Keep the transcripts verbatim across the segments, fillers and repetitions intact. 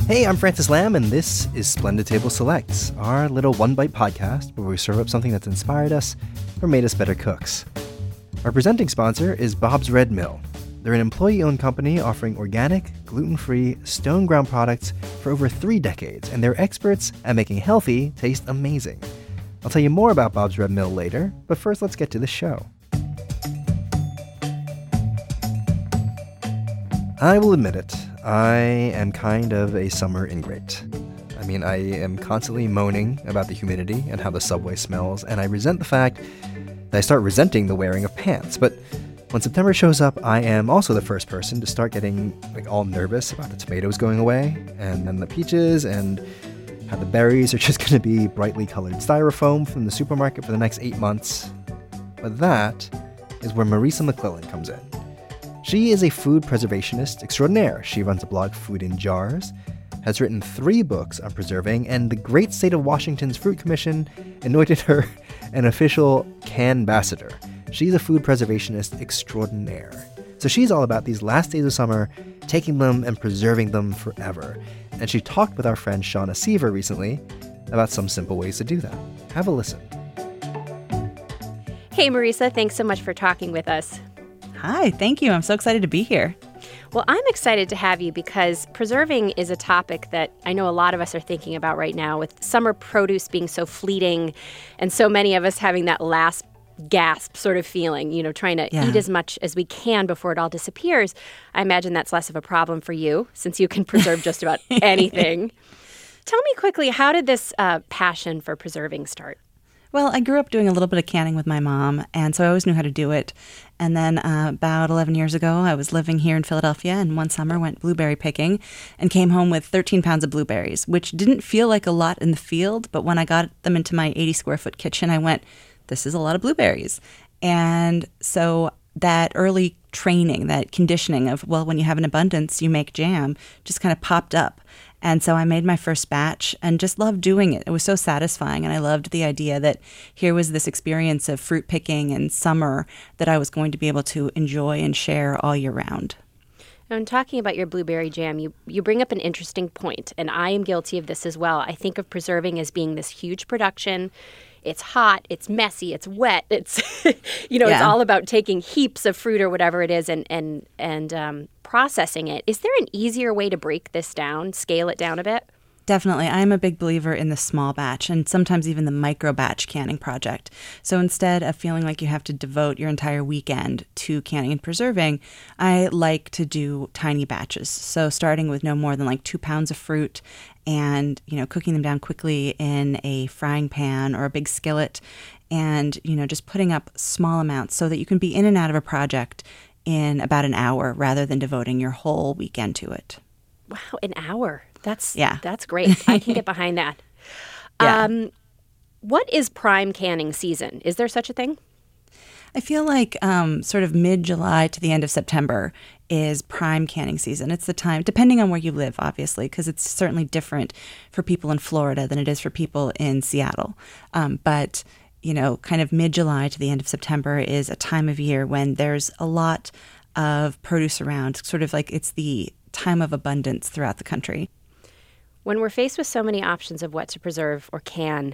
Hey, I'm Francis Lamb, and this is Splendid Table Selects, our little one-bite podcast where we serve up something that's inspired us or made us better cooks. Our presenting sponsor is Bob's Red Mill. They're an employee-owned company offering organic, gluten-free, stone-ground products for over three decades, and they're experts at making healthy taste amazing. I'll tell you more about Bob's Red Mill later, but first let's get to the show. I will admit it, I am kind of a summer ingrate. I mean, I am constantly moaning about the humidity and how the subway smells, and I resent the fact that I start resenting the wearing of pants. But when September shows up, I am also the first person to start getting like all nervous about the tomatoes going away, and then the peaches, and how the berries are just going to be brightly colored styrofoam from the supermarket for the next eight months. But that is where Marisa McClellan comes in. She is a food preservationist extraordinaire. She runs a blog, Food in Jars, has written three books on preserving, and the great state of Washington's Fruit Commission anointed her an official Canbassador. She's a food preservationist extraordinaire. So she's all about these last days of summer, taking them and preserving them forever. And she talked with our friend Shauna Seaver recently about some simple ways to do that. Have a listen. Hey, Marisa, thanks so much for talking with us. Hi, thank you. I'm so excited to be here. Well, I'm excited to have you because preserving is a topic that I know a lot of us are thinking about right now, with summer produce being so fleeting and so many of us having that last gasp sort of feeling, you know, trying to yeah. eat as much as we can before it all disappears. I imagine that's less of a problem for you since you can preserve just about anything. Tell me quickly, how did this uh, passion for preserving start? Well, I grew up doing a little bit of canning with my mom, and so I always knew how to do it. And then uh, about eleven years ago, I was living here in Philadelphia, and one summer went blueberry picking and came home with thirteen pounds of blueberries, which didn't feel like a lot in the field, but when I got them into my eighty square foot kitchen, I went, this is a lot of blueberries. And so that early training, that conditioning of, well, when you have an abundance, you make jam, just kind of popped up. And so I made my first batch and just loved doing it. It was so satisfying. And I loved the idea that here was this experience of fruit picking and summer that I was going to be able to enjoy and share all year round. Now, in talking about your blueberry jam, you, you bring up an interesting point, and I am guilty of this as well. I think of preserving as being this huge production. It's hot, it's messy, it's wet, it's, you know, yeah. it's all about taking heaps of fruit or whatever it is and, and, and um, processing it. Is there an easier way to break this down, scale it down a bit? Definitely. I'm a big believer in the small batch and sometimes even the micro batch canning project. So instead of feeling like you have to devote your entire weekend to canning and preserving, I like to do tiny batches. So starting with no more than like two pounds of fruit and, you know, cooking them down quickly in a frying pan or a big skillet and, you know, just putting up small amounts so that you can be in and out of a project in about an hour rather than devoting your whole weekend to it. Wow, an hour. That's yeah. that's great. I can get behind that. Yeah. Um, what is prime canning season? Is there such a thing? I feel like um, sort of mid-July to the end of September is prime canning season. It's the time, depending on where you live, obviously, because it's certainly different for people in Florida than it is for people in Seattle. Um, but, you know, kind of mid-July to the end of September is a time of year when there's a lot of produce around, sort of like it's the time of abundance throughout the country. When we're faced with so many options of what to preserve or can,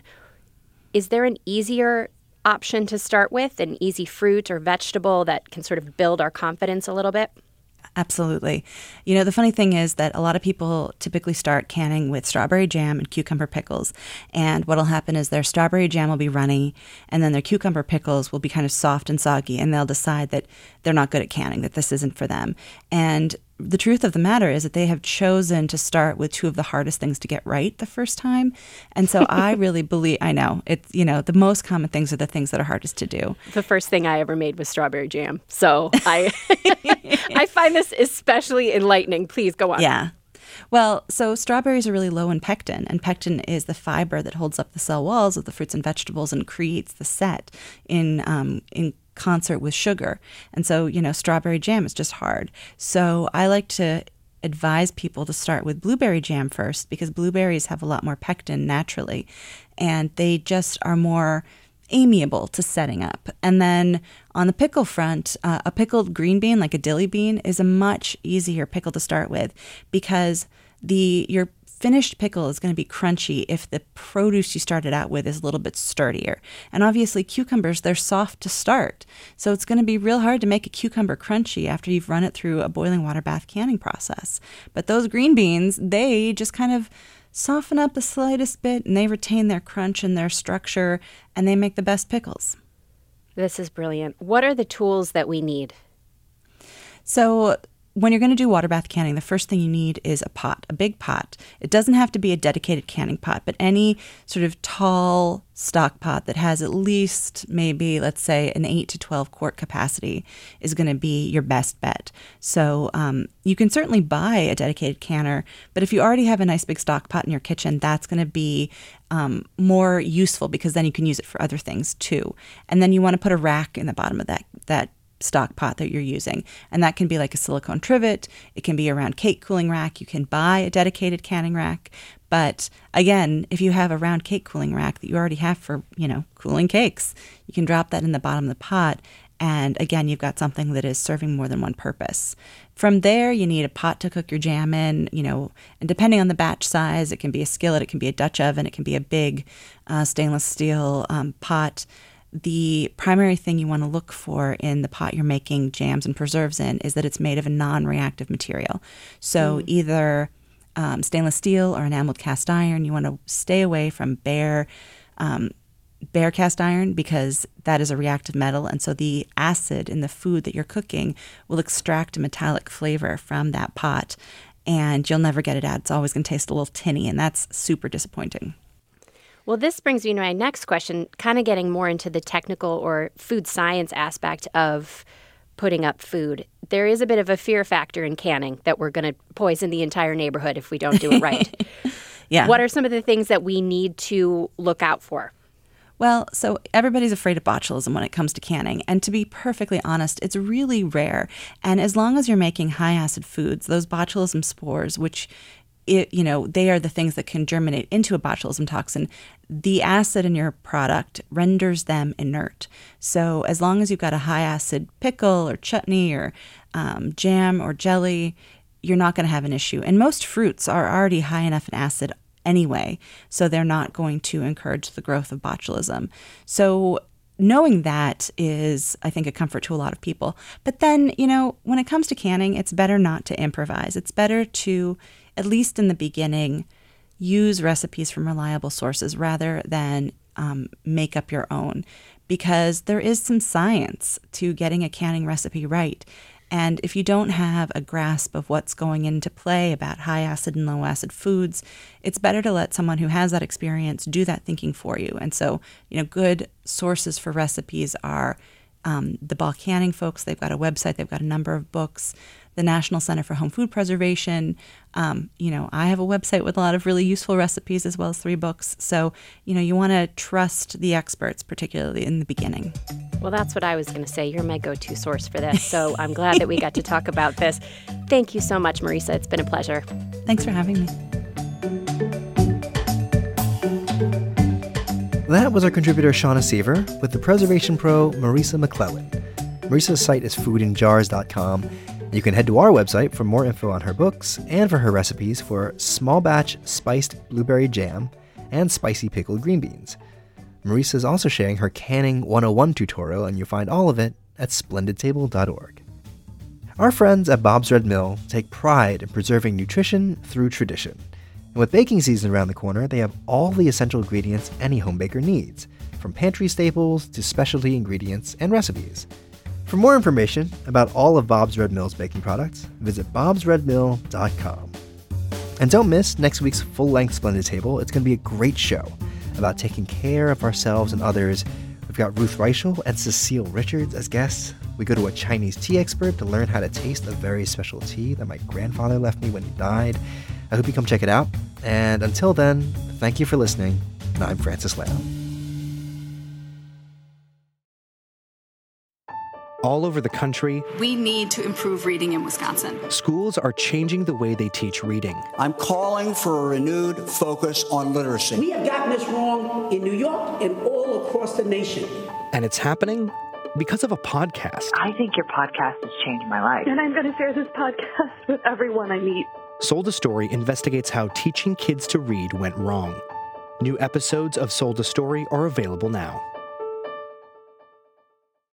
is there an easier option to start with, an easy fruit or vegetable that can sort of build our confidence a little bit? Absolutely. You know, the funny thing is that a lot of people typically start canning with strawberry jam and cucumber pickles. And what'll happen is their strawberry jam will be runny, and then their cucumber pickles will be kind of soft and soggy, and they'll decide that they're not good at canning, that this isn't for them. And the truth of the matter is that they have chosen to start with two of the hardest things to get right the first time. And so I really believe, I know, it's, you know, the most common things are the things that are hardest to do. The first thing I ever made was strawberry jam. So I, I find this especially enlightening. Please go on. Yeah. Well, so strawberries are really low in pectin, and pectin is the fiber that holds up the cell walls of the fruits and vegetables and creates the set in um, in concert with sugar. And so, you know, strawberry jam is just hard. So I like to advise people to start with blueberry jam first because blueberries have a lot more pectin naturally, and they just are more amiable to setting up. And then on the pickle front, uh, a pickled green bean, like a dilly bean, is a much easier pickle to start with because the you're finished pickle is going to be crunchy if the produce you started out with is a little bit sturdier. And obviously cucumbers, they're soft to start. So it's going to be real hard to make a cucumber crunchy after you've run it through a boiling water bath canning process. But those green beans, they just kind of soften up the slightest bit, and they retain their crunch and their structure, and they make the best pickles. This is brilliant. What are the tools that we need? So when you're going to do water bath canning, the first thing you need is a pot, a big pot. It doesn't have to be a dedicated canning pot, but any sort of tall stock pot that has at least maybe, let's say, an eight to twelve quart capacity is going to be your best bet. So um, you can certainly buy a dedicated canner, but if you already have a nice big stock pot in your kitchen, that's going to be um, more useful because then you can use it for other things too. And then you want to put a rack in the bottom of that that stock pot that you're using. And that can be like a silicone trivet. It can be a round cake cooling rack. You can buy a dedicated canning rack. But again, if you have a round cake cooling rack that you already have for, you know, cooling cakes, you can drop that in the bottom of the pot. And again, you've got something that is serving more than one purpose. From there, you need a pot to cook your jam in, you know, and depending on the batch size, it can be a skillet, it can be a Dutch oven, it can be a big uh, stainless steel um, pot. The primary thing you want to look for in the pot you're making jams and preserves in is that it's made of a non-reactive material. So mm. either um, stainless steel or enameled cast iron. You want to stay away from bare, um, bare cast iron because that is a reactive metal. And so the acid in the food that you're cooking will extract a metallic flavor from that pot, and you'll never get it out. It's always going to taste a little tinny, and that's super disappointing. Well, this brings me to my next question, kind of getting more into the technical or food science aspect of putting up food. There is a bit of a fear factor in canning that we're going to poison the entire neighborhood if we don't do it right. Yeah. What are some of the things that we need to look out for? Well, so everybody's afraid of botulism when it comes to canning. And to be perfectly honest, it's really rare. And as long as you're making high acid foods, those botulism spores, which It, you know, they are the things that can germinate into a botulism toxin. The acid in your product renders them inert. So as long as you've got a high acid pickle or chutney or um, jam or jelly, you're not going to have an issue. And most fruits are already high enough in acid anyway, so they're not going to encourage the growth of botulism. So knowing that is, I think, a comfort to a lot of people. But then, you know, when it comes to canning, it's better not to improvise. It's better to, at least in the beginning, use recipes from reliable sources rather than um, make up your own, because there is some science to getting a canning recipe right. And if you don't have a grasp of what's going into play about high acid and low acid foods, it's better to let someone who has that experience do that thinking for you. And so, you know, good sources for recipes are um, the Ball Canning folks. They've got a website. They've got a number of books. The National Center for Home Food Preservation. Um, you know, I have a website with a lot of really useful recipes as well as three books. So, you know, you want to trust the experts, particularly in the beginning. Well, that's what I was going to say. You're my go-to source for this. So I'm glad that we got to talk about this. Thank you so much, Marisa. It's been a pleasure. Thanks for having me. That was our contributor, Shauna Seaver, with the Preservation Pro, Marisa McClellan. Marisa's site is food in jars dot com. You can head to our website for more info on her books and for her recipes for small batch spiced blueberry jam and spicy pickled green beans. Marisa is also sharing her Canning one oh one tutorial, and you'll find all of it at splendid table dot org. Our friends at Bob's Red Mill take pride in preserving nutrition through tradition. And with baking season around the corner, they have all the essential ingredients any home baker needs, from pantry staples to specialty ingredients and recipes. For more information about all of Bob's Red Mill's baking products, visit bobs red mill dot com. And don't miss next week's full-length Splendid Table. It's going to be a great show about taking care of ourselves and others. We've got Ruth Reichel and Cecile Richards as guests. We go to a Chinese tea expert to learn how to taste a very special tea that my grandfather left me when he died. I hope you come check it out. And until then, thank you for listening. I'm Francis Lamb. All over the country, we need to improve reading in Wisconsin. Schools are changing the way they teach reading. I'm calling for a renewed focus on literacy. We have gotten this wrong in New York and all across the nation. And it's happening because of a podcast. I think your podcast has changed my life. And I'm going to share this podcast with everyone I meet. Sold a Story investigates how teaching kids to read went wrong. New episodes of Sold a Story are available now.